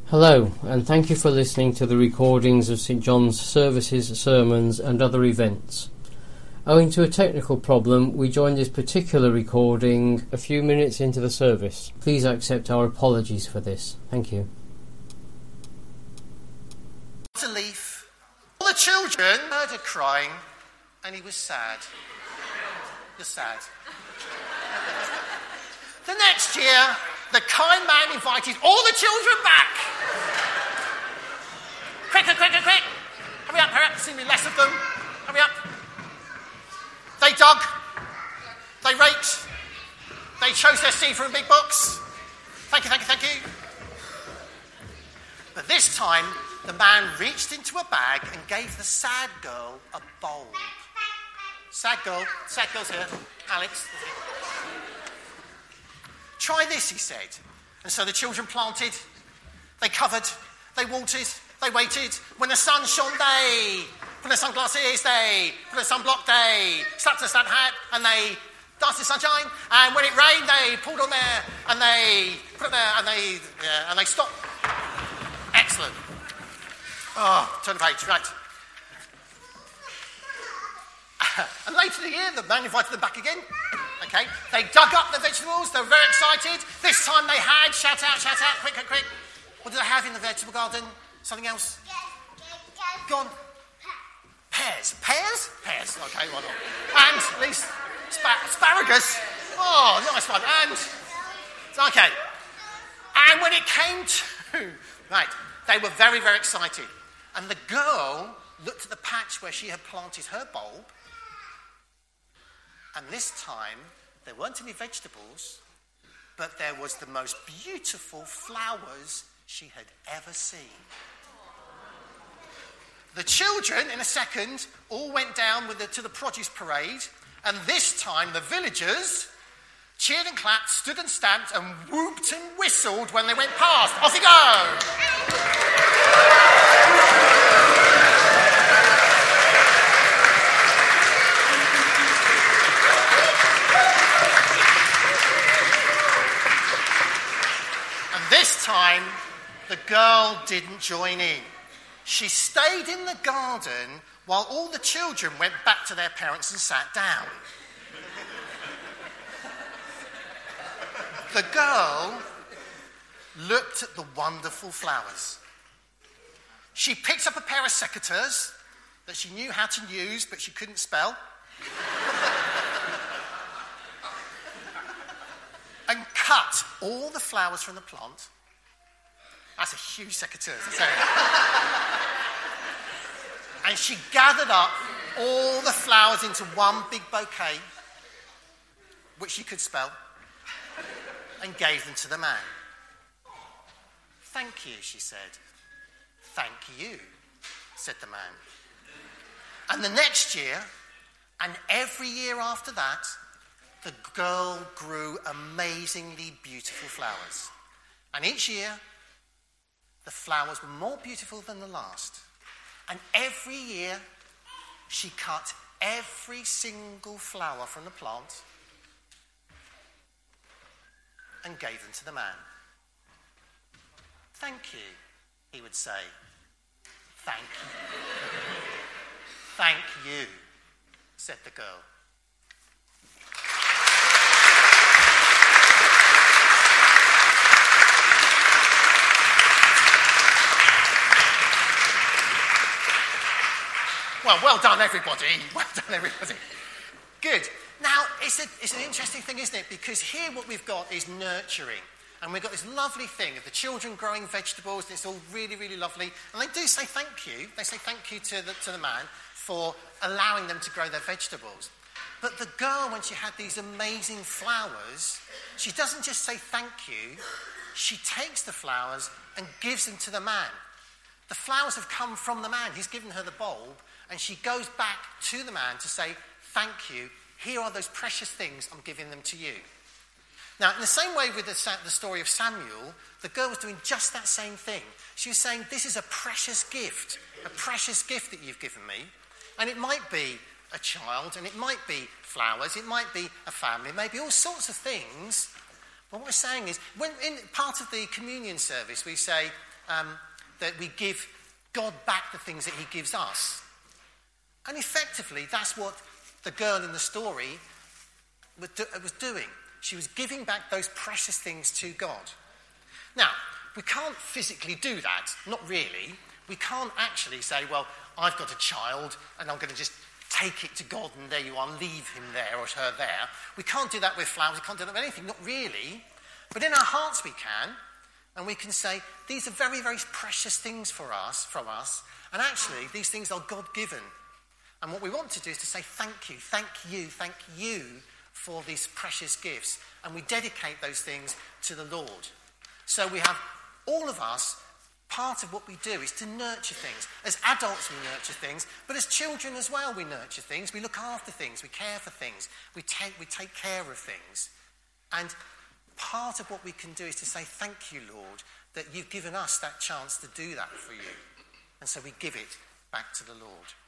Hello, and thank you for listening to the recordings of St John's services, sermons and other events. Owing to a technical problem, we joined this particular recording a few minutes into the service. Please accept our apologies for this. Thank you. A leaf. All the children heard her crying, and he was sad. You're sad. The next year, the kind man invited all the children back. Quick. Hurry up, see me less of them. Hurry up. They dug. They raked. They chose their seed from a big box. Thank you. But this time, the man reached into a bag and gave the sad girl a bulb. Sad girl's here. Alex. Try this, he said. And so the children planted, they covered, they watered, they waited. When the sun shone, they put their sunglasses, they put their sunblock, they slapped their sun hat, and they danced in sunshine. And when it rained, they pulled on there, and they put it there, and they stopped. Excellent. Oh, turn the page, right. And later in the year, the man invited them back again. Okay, they dug up the vegetables. They were very excited. This time they had, shout out, quick. What did they have in the vegetable garden? Something else? Go on. Pears. Okay, why not? And at least asparagus. Oh, nice one. And okay. And when it came to right, they were very, very excited. And the girl looked at the patch where she had planted her bulb. And this time, there weren't any vegetables, but there was the most beautiful flowers she had ever seen. The children, in a second, all went down to the produce parade, and this time the villagers cheered and clapped, stood and stamped, and whooped and whistled when they went past. Off you go! This time, the girl didn't join in. She stayed in the garden while all the children went back to their parents and sat down. The girl looked at the wonderful flowers. She picked up a pair of secateurs that she knew how to use, but she couldn't spell. And cut all the flowers from the plant. That's a huge secateur. And she gathered up all the flowers into one big bouquet, which she could spell, and gave them to the man. Thank you, she said. Thank you, said the man. And the next year, and every year after that, the girl grew amazingly beautiful flowers. And each year, the flowers were more beautiful than the last. And every year, she cut every single flower from the plant and gave them to the man. Thank you, he would say. Thank you. Thank you, said the girl. Well done, everybody. Good. Now, it's an interesting thing, isn't it? Because here what we've got is nurturing. And we've got this lovely thing of the children growing vegetables, and it's all really, really lovely. And they do say thank you. They say thank you to the man for allowing them to grow their vegetables. But the girl, when she had these amazing flowers, she doesn't just say thank you. She takes the flowers and gives them to the man. The flowers have come from the man. He's given her the bulb. And she goes back to the man to say, thank you, here are those precious things, I'm giving them to you. Now, in the same way with the story of Samuel, the girl was doing just that same thing. She was saying, this is a precious gift that you've given me. And it might be a child, and it might be flowers, it might be a family, maybe all sorts of things. But what we're saying is, when in part of the communion service, we say, that we give God back the things that he gives us. And effectively, that's what the girl in the story was doing. She was giving back those precious things to God. Now, we can't physically do that, not really. We can't actually say, well, I've got a child and I'm going to just take it to God and there you are, leave him there or her there. We can't do that with flowers, we can't do that with anything, not really. But in our hearts we can, and we can say, these are very, very precious things from us, and actually these things are God-given. And what we want to do is to say thank you for these precious gifts. And we dedicate those things to the Lord. So we have, all of us, part of what we do is to nurture things. As adults we nurture things, but as children as well we nurture things. We look after things, we care for things, we take care of things. And part of what we can do is to say thank you, Lord, that you've given us that chance to do that for you. And so we give it back to the Lord.